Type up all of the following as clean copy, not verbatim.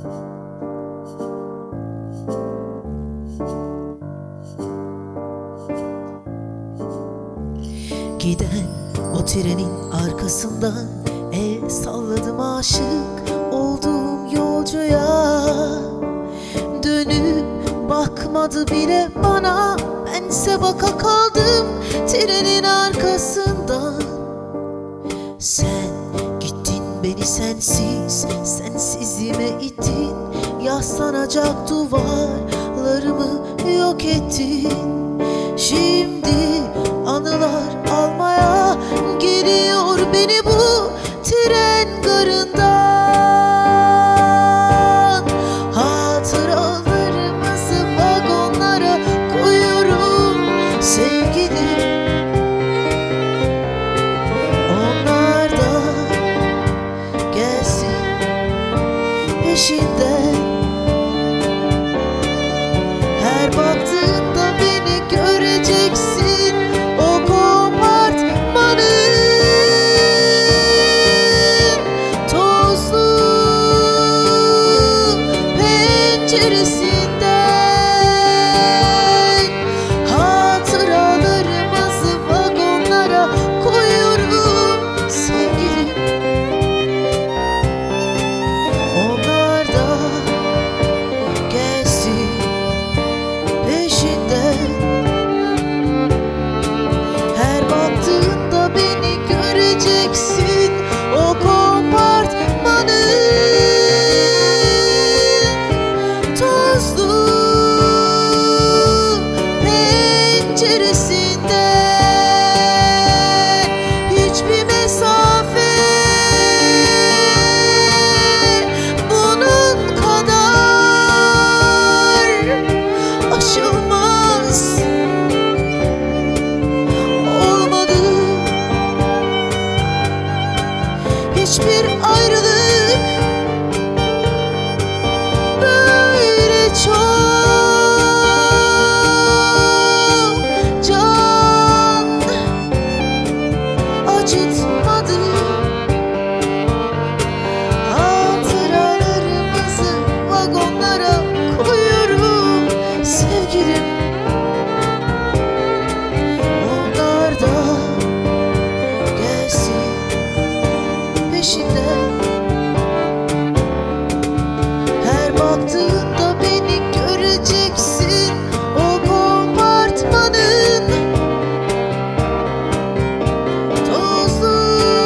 Giden o trenin arkasından el salladım aşık olduğum yolcuya. Dönüp bakmadı bile bana, bense baka kaldım trenin arkasından. Sen gittin, beni sensiz, sensizliğime ittin. Yaslanacak duvarlarımı yok ettin. Şimdi anılar almaya geliyor beni bu tren garından. Hatıralarımızı vagonlara koyuyorum sevgilim. Onlar da gelsin peşinden. Her baktığında beni göreceksin, o kompartmanın tozlu penceresinden. Hatıralarımızı vagonlara koyuyorum sevgilim. Onlar da gelsin peşinden. Her baktığında beni göreceksin, o kompartmanın tozlu penceresinden. Hiçbir mesafe bunun kadar aşılmaz olmadı. Hiçbir ayrılık böyle çok can acıtmadı. Hatıralarımızı vagonlara koyuyorum sevgilim. Onlar da gelsin peşinden. Her baktığında beni göreceksin, o kompartmanın tozlu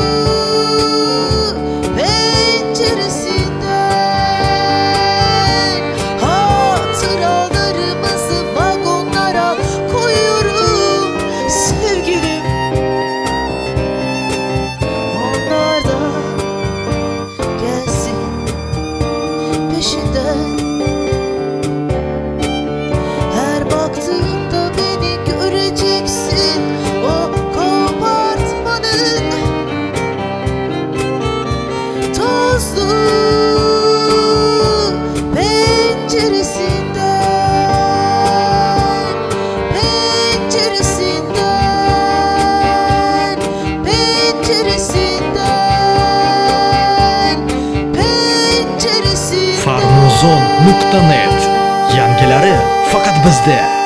penceresinden. Hatıralarımızı vagonlara koyuyorum sevgilim. Onlar da gelsin peşinden. Her baktığında beni göreceksin, o kompartmanın tozlu penceresinden. Penceresinden, penceresinden, penceresinden. Farmuzon.net. Yangilari faqat bizda.